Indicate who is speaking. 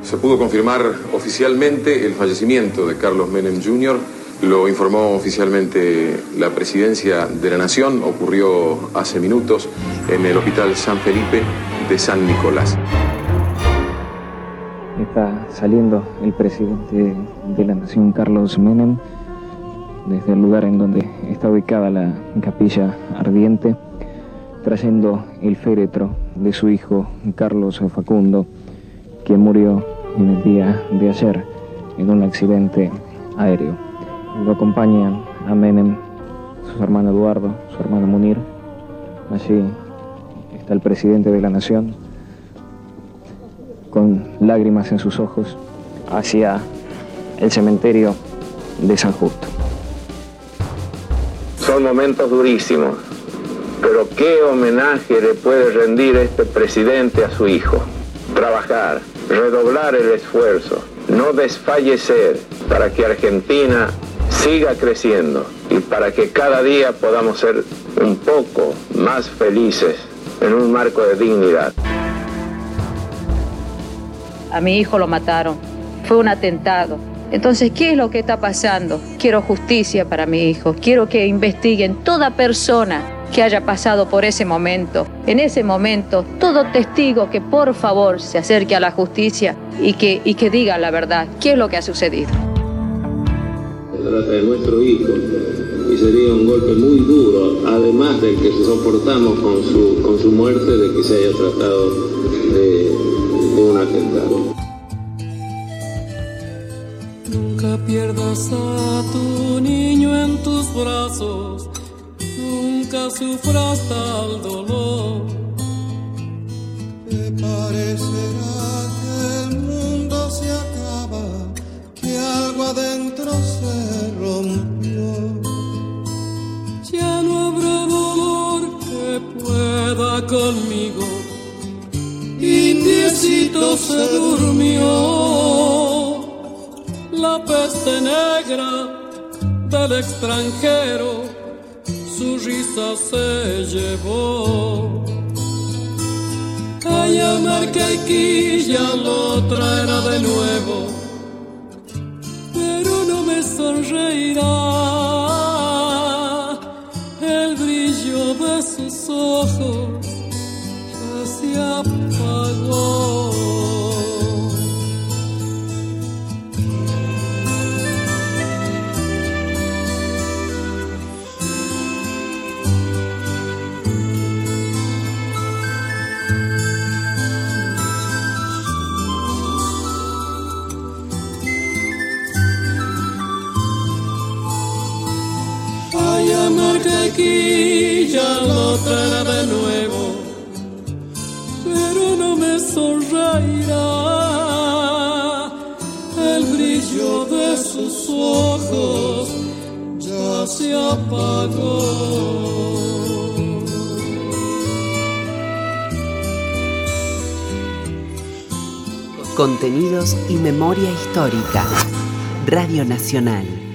Speaker 1: Se pudo confirmar oficialmente el fallecimiento de Carlos Menem Jr., lo informó oficialmente la Presidencia de la Nación, ocurrió hace minutos en el Hospital San Felipe de San Nicolás.
Speaker 2: Está saliendo el presidente de la Nación, Carlos Menem, desde el lugar en donde está ubicada la capilla ardiente, trayendo el féretro de su hijo, Carlos Facundo, quien murió en el día de ayer en un accidente aéreo. Lo acompañan a Menem, su hermano Eduardo, su hermano Munir. Allí está el presidente de la Nación, con lágrimas en sus ojos, hacia el cementerio de San Justo.
Speaker 3: Son momentos durísimos, pero ¿qué homenaje le puede rendir este presidente a su hijo? Trabajar, redoblar el esfuerzo, no desfallecer para que Argentina siga creciendo y para que cada día podamos ser un poco más felices en un marco de dignidad.
Speaker 4: A mi hijo lo mataron, fue un atentado. Entonces, ¿qué es lo que está pasando? Quiero justicia para mi hijo, quiero que investiguen toda persona que haya pasado por ese momento. En ese momento, todo testigo que por favor se acerque a la justicia y que diga la verdad, qué es lo que ha sucedido.
Speaker 5: Se trata de nuestro hijo y sería un golpe muy duro, además del que soportamos con su muerte, de que se haya tratado de un atentado.
Speaker 6: Nunca pierdas a tu niño en tus brazos, nunca sufras tal dolor.
Speaker 7: Te parecerá que el mundo se acaba, que algo adentro se rompió.
Speaker 6: Ya no habrá dolor que pueda conmigo, indiecito se durmió. La peste negra del extranjero su risa se llevó. A llamar que Quilla lo traerá de nuevo, pero no me sonreirá el brillo de sus ojos, ya se apagó. Aquí ya lo traerá de nuevo, pero no me sonreirá el brillo de sus ojos, ya se apagó.
Speaker 8: Contenidos y memoria histórica. Radio Nacional.